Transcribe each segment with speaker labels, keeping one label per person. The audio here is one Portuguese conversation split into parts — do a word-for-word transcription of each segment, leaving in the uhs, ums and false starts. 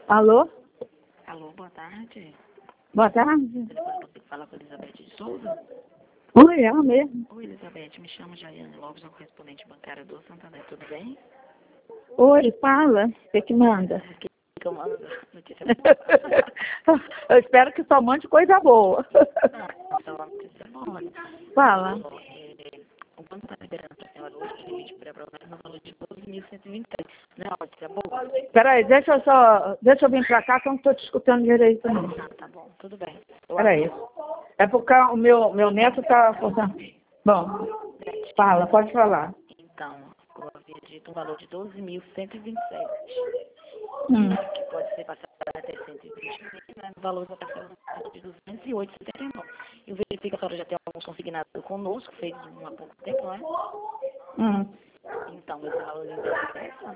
Speaker 1: Alô?
Speaker 2: Alô, boa tarde.
Speaker 1: Boa tarde.
Speaker 2: Você fala com a Elizabeth de Souza?
Speaker 1: Oi, ela mesmo.
Speaker 2: Oi, Elizabeth, me chamo Jaiane Lopes, sou correspondente bancária do Santander, tudo bem?
Speaker 1: Oi, fala. O que que manda?
Speaker 2: O que que eu mando? Notícia boa.
Speaker 1: Eu espero que só mande coisa boa.
Speaker 2: Ah, só uma notícia boa.
Speaker 1: Fala.
Speaker 2: É, o banco está liberando para a senhora hoje o limite pré-aprovado no valor de doze mil cento e vinte e três. Não é uma notícia boa?
Speaker 1: Peraí, deixa eu só... Deixa eu vir pra cá que eu não tô te escutando direito, não.
Speaker 2: Ah, tá bom, tudo bem. Eu
Speaker 1: Peraí. É porque o meu, meu neto tá... Bom, fala, pode falar.
Speaker 2: Então, eu havia dito um valor de doze mil cento e vinte e sete.
Speaker 1: Hum.
Speaker 2: Que pode ser passado até cento e vinte mil, né? O valor da parcela de duzentos e oito vírgula setenta e nove. Eu verifico que a senhora já tem alguns consignados conosco, fez um há pouco tempo, né?
Speaker 1: Hum.
Speaker 2: Então, esse valor lhe interessa?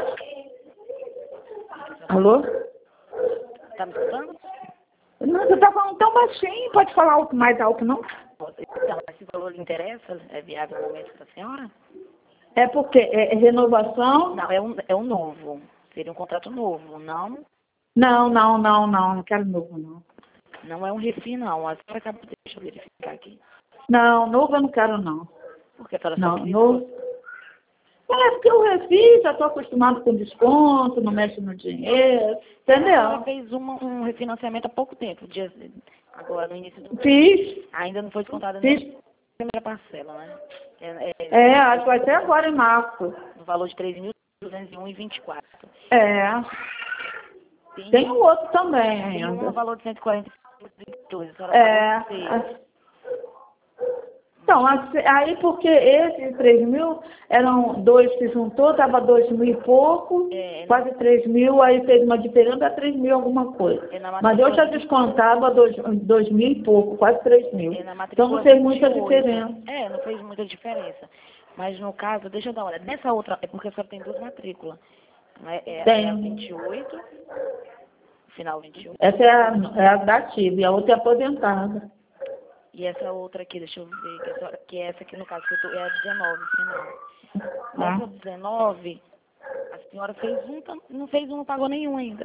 Speaker 1: Alô?
Speaker 2: Tá me escutando?
Speaker 1: Não, você tá falando tão baixinho. Pode falar alto, mais alto, não?
Speaker 2: Então, esse valor lhe interessa? É viável no momento para a senhora?
Speaker 1: É porque é, é renovação?
Speaker 2: Não, é um, é um novo. Seria um contrato novo, não?
Speaker 1: Não, não, não, não. Não quero novo, não.
Speaker 2: Não é um refis, não. A senhora acaba, deixa eu verificar aqui.
Speaker 1: Não, novo eu não quero, não.
Speaker 2: Porque a senhora
Speaker 1: Não,
Speaker 2: sabe que
Speaker 1: novo. É porque eu refiz, já estou acostumado com desconto, não mexe no dinheiro,
Speaker 2: a senhora
Speaker 1: entendeu?
Speaker 2: fez uma, um refinanciamento há pouco tempo, dias, agora no início do
Speaker 1: Fiz,
Speaker 2: ainda não foi descontada nem
Speaker 1: fiz.
Speaker 2: a primeira parcela, né? É, é,
Speaker 1: É, acho que vai ser agora em março.
Speaker 2: no valor de três mil duzentos e um vírgula vinte e quatro.
Speaker 1: É,
Speaker 2: Tem,
Speaker 1: tem o outro também
Speaker 2: tem um no
Speaker 1: ainda.
Speaker 2: valor de cento e quarenta e cinco vírgula dois. A senhora
Speaker 1: É,
Speaker 2: pagou seis.
Speaker 1: então, assim, aí porque esses três mil eram dois que juntou, estava dois mil e pouco,
Speaker 2: É, na,
Speaker 1: quase três mil, aí fez uma diferença, três mil alguma coisa.
Speaker 2: é na
Speaker 1: Mas eu
Speaker 2: matrícula,
Speaker 1: já descontava dois, dois mil e pouco, quase três mil.
Speaker 2: é na
Speaker 1: Então não
Speaker 2: matrícula
Speaker 1: fez muita
Speaker 2: vinte e oito.
Speaker 1: diferença.
Speaker 2: É, não fez muita diferença. Mas no caso, deixa eu dar uma olhada. Nessa outra, é porque a senhora tem duas matrículas. Né? É, é a
Speaker 1: Tem.
Speaker 2: vinte e oito, final vinte e oito.
Speaker 1: Essa é a, é a da ativa e a outra é aposentada.
Speaker 2: E essa outra aqui, deixa eu ver, que, essa, que é essa aqui no caso, que eu tô, é a dezenove, final.
Speaker 1: Ah.
Speaker 2: Nessa dezenove, a senhora fez um, tam- não fez um, não pagou nenhum ainda.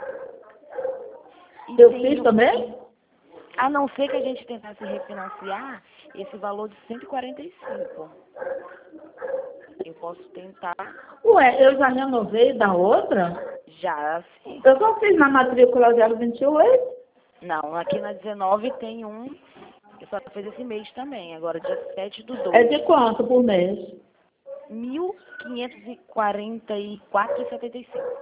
Speaker 2: E
Speaker 1: Eu
Speaker 2: tem
Speaker 1: fiz
Speaker 2: um-
Speaker 1: também?
Speaker 2: a não ser que a gente tentasse refinanciar esse valor de cento e quarenta e cinco. Eu posso tentar
Speaker 1: Ué, eu já renovei da outra?
Speaker 2: já, assim.
Speaker 1: Eu só fiz na matrícula zero vinte e oito.
Speaker 2: Não, aqui na dezenove tem um, que só fez esse mês também, agora dia sete do
Speaker 1: É
Speaker 2: dois.
Speaker 1: de quanto por mês?
Speaker 2: mil quinhentos e quarenta e quatro reais e setenta e cinco.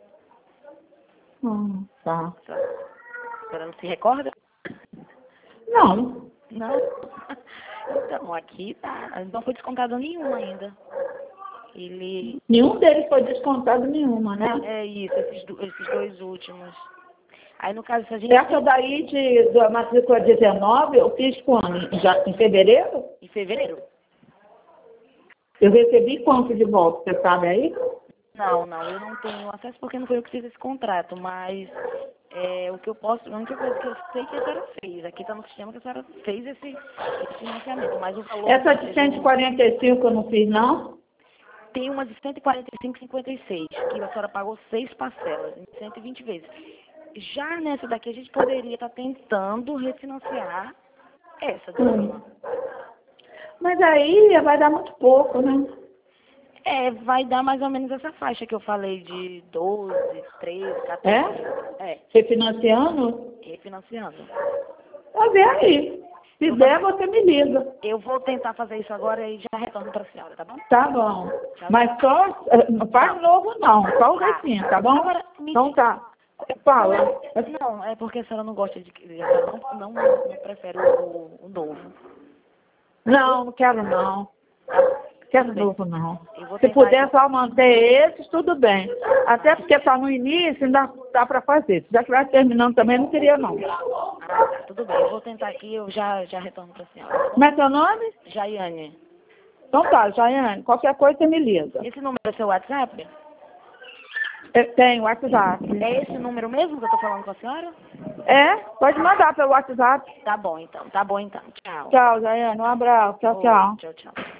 Speaker 1: Hum, tá.
Speaker 2: Tá. A senhora não se recorda?
Speaker 1: Não.
Speaker 2: Não. Então, aqui tá. Não foi descontado nenhum ainda. Ele.
Speaker 1: Nenhum deles foi descontado nenhuma, né?
Speaker 2: É isso, esses, do- esses dois últimos. Aí, no caso, se a gente.
Speaker 1: Essa daí de, da matrícula dezenove, eu fiz quando? Já em fevereiro?
Speaker 2: Em fevereiro?
Speaker 1: Eu recebi quanto de volta, você sabe aí?
Speaker 2: Não, não, eu não tenho acesso porque não foi eu que fiz esse contrato, mas é, o que eu posso, a única coisa que eu sei que a senhora fez, aqui está no sistema que a senhora fez esse, esse financiamento, mas o valor.
Speaker 1: Essa de cento e quarenta e cinco eu não fiz, não?
Speaker 2: Tem uma de cento e quarenta e cinco vírgula cinquenta e seis, que a senhora pagou seis parcelas, em cento e vinte vezes. Já nessa daqui, a gente poderia estar tentando refinanciar essa de
Speaker 1: Hum.
Speaker 2: cima.
Speaker 1: Mas aí vai dar muito pouco, né?
Speaker 2: É, vai dar mais ou menos essa faixa que eu falei de doze, treze, quatorze. É,
Speaker 1: Refinanciando?
Speaker 2: refinanciando.
Speaker 1: Vai ver aí. Se der, você me liga.
Speaker 2: Eu vou tentar fazer isso agora e já retorno para a senhora, tá bom?
Speaker 1: Tá bom.
Speaker 2: Tchau,
Speaker 1: Mas só, eh, não faz novo não, só o
Speaker 2: Tá.
Speaker 1: recinto, tá bom?
Speaker 2: Agora, me
Speaker 1: Então tá. Fala.
Speaker 2: Não, é porque a senhora não gosta de. A senhora não, não, não prefere o, o novo.
Speaker 1: Não, não quero não. Quero
Speaker 2: Tudo bem.
Speaker 1: novo não.
Speaker 2: Eu vou
Speaker 1: Se
Speaker 2: tentar
Speaker 1: puder
Speaker 2: aqui.
Speaker 1: só manter esses, tudo bem. Até porque tá no início, ainda dá pra fazer. Já que vai terminando também, não queria não.
Speaker 2: Ah, tá, tudo bem. Eu vou tentar aqui e eu já, já retorno para a senhora. Tá bom?
Speaker 1: Como é seu nome?
Speaker 2: Jaiane.
Speaker 1: Então tá, Jaiane, qualquer coisa você me liga.
Speaker 2: Esse número é seu WhatsApp?
Speaker 1: Eu tenho WhatsApp.
Speaker 2: É esse número mesmo que eu tô falando com a senhora?
Speaker 1: É? Pode mandar pelo WhatsApp.
Speaker 2: Tá bom, então. Tá bom, então. Tchau.
Speaker 1: Tchau, Jaiane. Um abraço. Tchau,
Speaker 2: Oi,
Speaker 1: tchau.
Speaker 2: tchau, tchau.